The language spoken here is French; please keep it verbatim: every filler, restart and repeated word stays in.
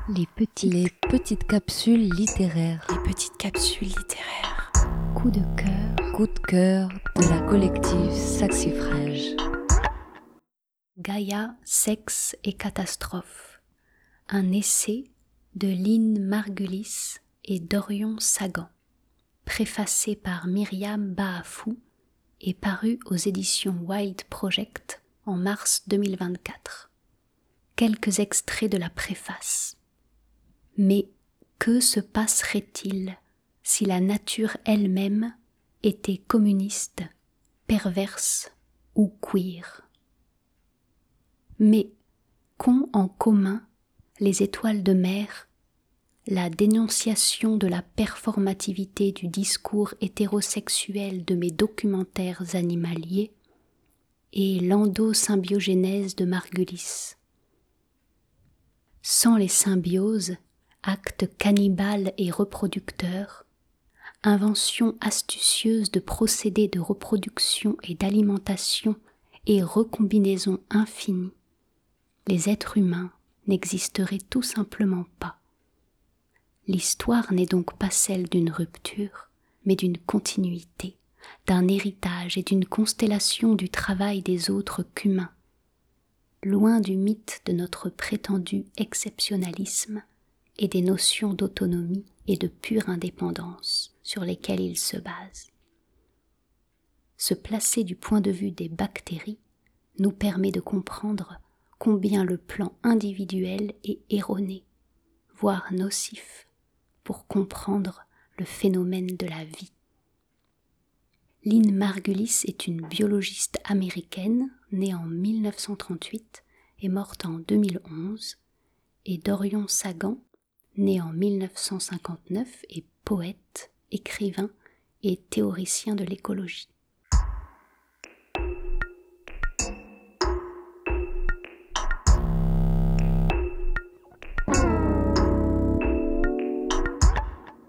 Les petites, Les petites capsules littéraires. les petites capsules littéraires. Coup de cœur. Coup de cœur de la collective Saxifrage. Gaïa, sexe et catastrophe. Un essai de Lynn Margulis et Dorion Sagan. Préfacé par Myriam Baafou et paru aux éditions Wild Project en mars deux mille vingt-quatre. Quelques extraits de la préface. Mais que se passerait-il si la nature elle-même était communiste, perverse ou queer? Mais qu'ont en commun les étoiles de mer, la dénonciation de la performativité du discours hétérosexuel de mes documentaires animaliers et l'endosymbiogénèse de Margulis? Sans les symbioses, actes cannibales et reproducteurs, invention astucieuse de procédés de reproduction et d'alimentation et recombinaison infinie, les êtres humains n'existeraient tout simplement pas. L'histoire n'est donc pas celle d'une rupture, mais d'une continuité, d'un héritage et d'une constellation du travail des autres qu'humains. Loin du mythe de notre prétendu exceptionnalisme et des notions d'autonomie et de pure indépendance sur lesquelles il se base. Se placer du point de vue des bactéries nous permet de comprendre combien le plan individuel est erroné, voire nocif, pour comprendre le phénomène de la vie. Lynn Margulis est une biologiste américaine née en mille neuf cent trente-huit et morte en deux mille onze, et Dorion Sagan, né en mille neuf cent cinquante-neuf, est poète, écrivain et théoricien de l'écologie.